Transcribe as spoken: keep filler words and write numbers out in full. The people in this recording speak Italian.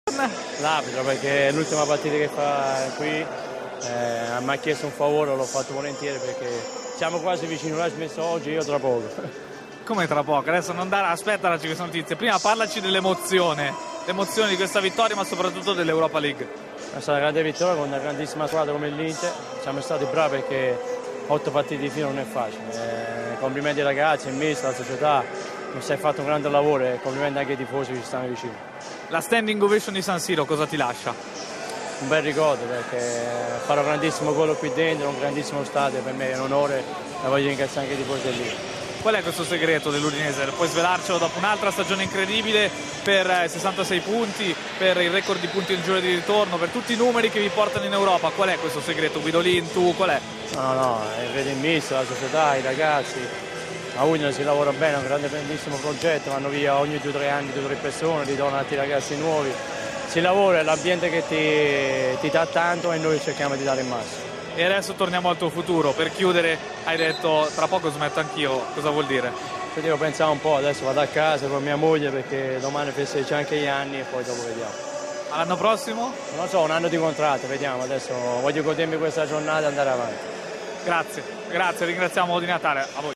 L'arbitro, perché è l'ultima partita che fa qui, eh, mi ha chiesto un favore, l'ho fatto volentieri perché siamo quasi vicini, l'ha smesso oggi, io tra poco. Come tra poco? Adesso non dare, aspetta queste notizie. Prima parlaci dell'emozione, l'emozione di questa vittoria, ma soprattutto dell'Europa League. È stata una grande vittoria con una grandissima squadra come l'Inter, siamo stati bravi perché otto partite di fila non è facile. Eh, complimenti ai ragazzi, al mister, alla società, mi si è fatto un grande lavoro e complimenti anche ai tifosi che ci stanno vicino. La standing ovation di San Siro cosa ti lascia? Un bel ricordo perché fare un grandissimo gol qui dentro, un grandissimo stadio, per me è un onore e voglio ringraziare anche i tifosi dell'Inter. Qual è questo segreto dell'Udinese? Puoi svelarcelo dopo un'altra stagione incredibile per sessantasei punti, per il record di punti in giro di ritorno, per tutti i numeri che vi portano in Europa. Qual è questo segreto? Guidolin, tu, qual è? No, no, no, vedo il mister, la società, i ragazzi. A Udine si lavora bene, è un grande bellissimo progetto, vanno via ogni due o tre anni due o tre persone, ritornano altri ragazzi nuovi. Si lavora, è l'ambiente che ti, ti dà tanto e noi cerchiamo di dare il massimo. E adesso torniamo al tuo futuro. Per chiudere hai detto tra poco smetto anch'io, cosa vuol dire? Io devo pensare un po', adesso vado a casa con mia moglie perché domani festeggia anche gli anni e poi dopo vediamo. All'anno prossimo? Non lo so, un anno di contratto, vediamo, adesso voglio godermi questa giornata e andare avanti. Grazie, grazie, ringraziamo di Natale, a voi.